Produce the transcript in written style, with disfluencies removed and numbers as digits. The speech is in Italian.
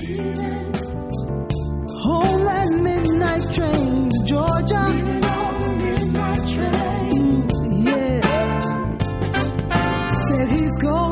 On that midnight train to Georgia. Ooh, yeah. Said he's gone.